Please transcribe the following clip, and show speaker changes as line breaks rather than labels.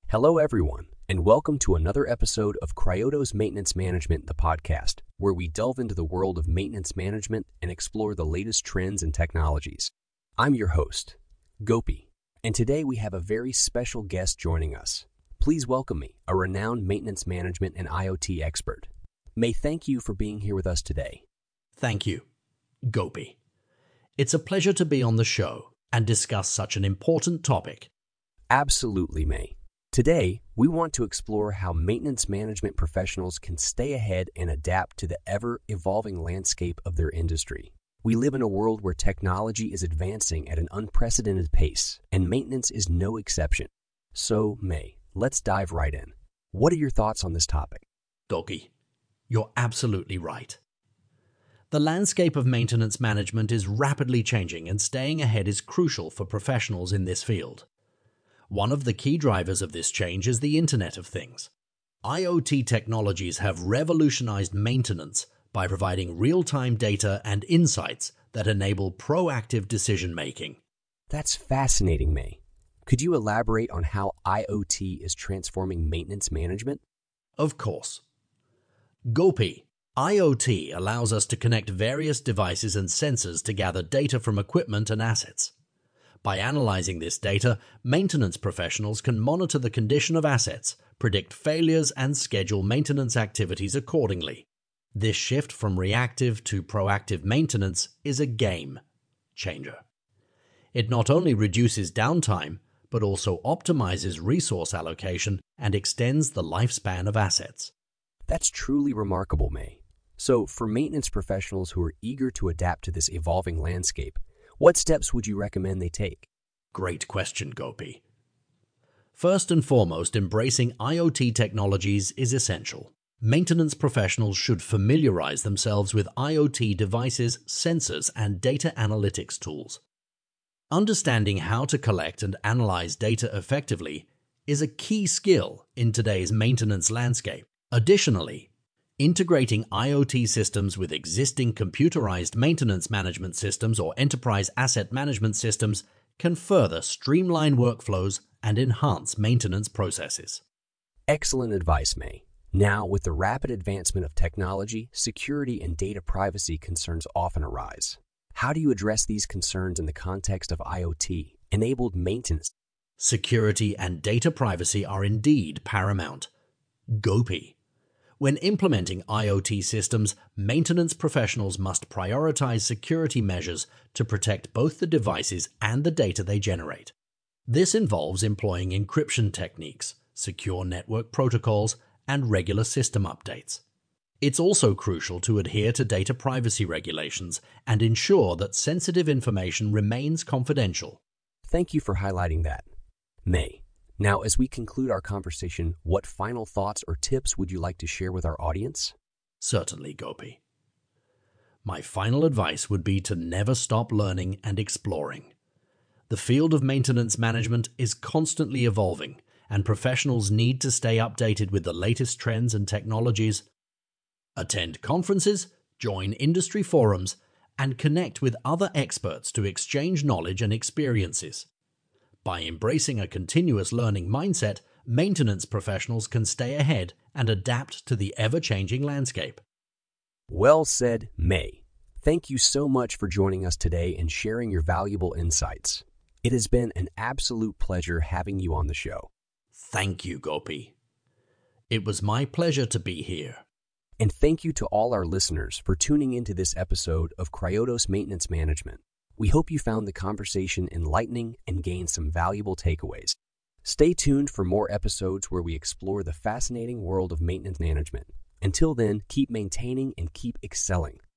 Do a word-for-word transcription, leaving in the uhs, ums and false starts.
Hello, everyone, and welcome to another episode of Cryodos Maintenance Management, the podcast, where we delve into the world of maintenance management and explore the latest trends and technologies. I'm your host, Gopi, and today we have a very special guest joining us. Please welcome me, a renowned maintenance management and I O T expert. May, thank you for being here with us today.
Thank you, Gopi. It's a pleasure to be on the show and discuss such an important topic.
Absolutely, May. Today, we want to explore how maintenance management professionals can stay ahead and adapt to the ever-evolving landscape of their industry. We live in a world where technology is advancing at an unprecedented pace, and maintenance is no exception. So, May, let's dive right in. What are your thoughts on this topic?
Gopi, you're absolutely right. The landscape of maintenance management is rapidly changing, and staying ahead is crucial for professionals in this field. One of the key drivers of this change is the Internet of Things. I O T technologies have revolutionized maintenance by providing real-time data and insights that enable proactive decision-making.
That's fascinating, May. Could you elaborate on how I O T is transforming maintenance management?
Of course. Gopi, I O T allows us to connect various devices and sensors to gather data from equipment and assets. By analyzing this data, maintenance professionals can monitor the condition of assets, predict failures, and schedule maintenance activities accordingly. This shift from reactive to proactive maintenance is a game changer. It not only reduces downtime, but also optimizes resource allocation and extends the lifespan of assets.
That's truly remarkable, May. So, for maintenance professionals who are eager to adapt to this evolving landscape, what steps would you recommend they take?
Great question, Gopi. First and foremost, embracing I O T technologies is essential. Maintenance professionals should familiarize themselves with I O T devices, sensors, and data analytics tools. Understanding how to collect and analyze data effectively is a key skill in today's maintenance landscape. Additionally, integrating I O T systems with existing computerized maintenance management systems or enterprise asset management systems can further streamline workflows and enhance maintenance processes.
Excellent advice, May. Now, with the rapid advancement of technology, security and data privacy concerns often arise. How do you address these concerns in the context of I O T-enabled maintenance?
Security and data privacy are indeed paramount. Gopi. When implementing I O T systems, maintenance professionals must prioritize security measures to protect both the devices and the data they generate. This involves employing encryption techniques, secure network protocols, and regular system updates. It's also crucial to adhere to data privacy regulations and ensure that sensitive information remains confidential.
Thank you for highlighting that, May. Now, as we conclude our conversation, what final thoughts or tips would you like to share with our audience?
Certainly, Gopi. My final advice would be to never stop learning and exploring. The field of maintenance management is constantly evolving, and professionals need to stay updated with the latest trends and technologies. Attend conferences, join industry forums, and connect with other experts to exchange knowledge and experiences. By embracing a continuous learning mindset, maintenance professionals can stay ahead and adapt to the ever-changing landscape.
Well said, May. Thank you so much for joining us today and sharing your valuable insights. It has been an absolute pleasure having you on the show.
Thank you, Gopi. It was my pleasure to be here.
And thank you to all our listeners for tuning into this episode of Cryodos Maintenance Management. We hope you found the conversation enlightening and gained some valuable takeaways. Stay tuned for more episodes where we explore the fascinating world of maintenance management. Until then, keep maintaining and keep excelling.